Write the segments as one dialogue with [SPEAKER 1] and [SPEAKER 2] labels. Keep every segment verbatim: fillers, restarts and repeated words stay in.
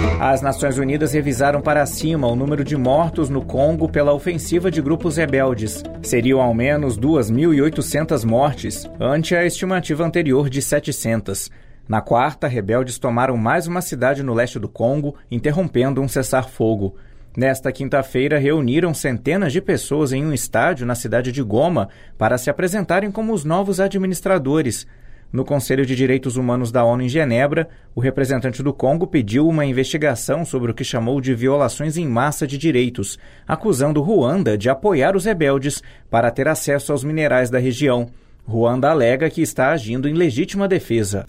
[SPEAKER 1] As Nações Unidas revisaram para cima o número de mortos no Congo pela ofensiva de grupos rebeldes. Seriam ao menos duas mil e oitocentas mortes, ante a estimativa anterior de setecentas. Na quarta, rebeldes tomaram mais uma cidade no leste do Congo, interrompendo um cessar-fogo. Nesta quinta-feira, reuniram centenas de pessoas em um estádio na cidade de Goma para se apresentarem como os novos administradores. No Conselho de Direitos Humanos da ONU em Genebra, o representante do Congo pediu uma investigação sobre o que chamou de violações em massa de direitos, acusando Ruanda de apoiar os rebeldes para ter acesso aos minerais da região. Ruanda alega que está agindo em legítima defesa.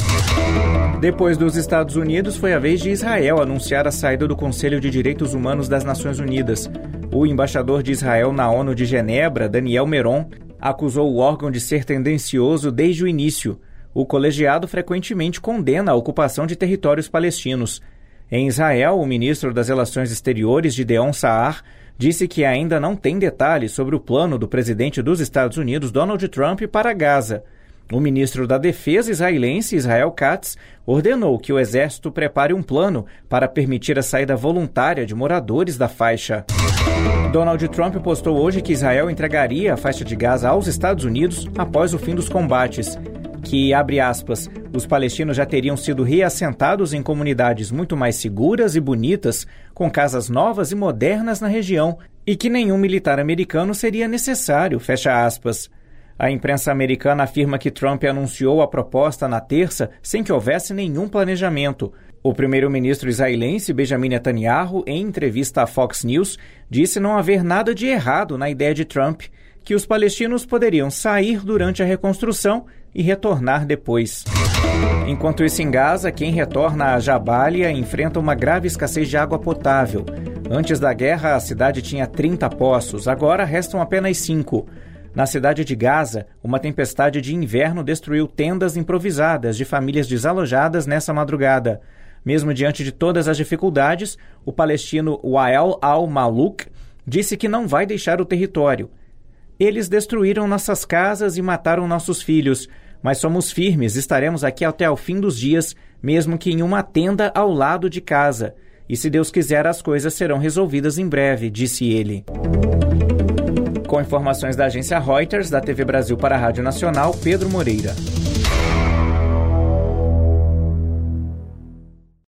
[SPEAKER 1] Depois dos Estados Unidos, foi a vez de Israel anunciar a saída do Conselho de Direitos Humanos das Nações Unidas. O embaixador de Israel na ONU de Genebra, Daniel Meron, acusou o órgão de ser tendencioso desde o início. O colegiado frequentemente condena a ocupação de territórios palestinos. Em Israel, o ministro das Relações Exteriores, Gideon Saar, disse que ainda não tem detalhes sobre o plano do presidente dos Estados Unidos, Donald Trump, para Gaza. O ministro da Defesa israelense, Israel Katz, ordenou que o exército prepare um plano para permitir a saída voluntária de moradores da faixa. Donald Trump postou hoje que Israel entregaria a faixa de Gaza aos Estados Unidos após o fim dos combates. Que, abre aspas, os palestinos já teriam sido reassentados em comunidades muito mais seguras e bonitas, com casas novas e modernas na região, e que nenhum militar americano seria necessário, fecha aspas. A imprensa americana afirma que Trump anunciou a proposta na terça sem que houvesse nenhum planejamento. O primeiro-ministro israelense Benjamin Netanyahu, em entrevista à Fox News, disse não haver nada de errado na ideia de Trump, que os palestinos poderiam sair durante a reconstrução e retornar depois. Enquanto isso, em Gaza, quem retorna a Jabalia enfrenta uma grave escassez de água potável. Antes da guerra, a cidade tinha trinta poços, agora restam apenas cinco. Na cidade de Gaza, uma tempestade de inverno destruiu tendas improvisadas de famílias desalojadas nessa madrugada. Mesmo diante de todas as dificuldades, o palestino Wael al-Maluk disse que não vai deixar o território. Eles destruíram nossas casas e mataram nossos filhos, mas somos firmes, estaremos aqui até o fim dos dias, mesmo que em uma tenda ao lado de casa. E se Deus quiser, as coisas serão resolvidas em breve, disse ele. Com informações da agência Reuters, da T V Brasil para a Rádio Nacional, Pedro Moreira.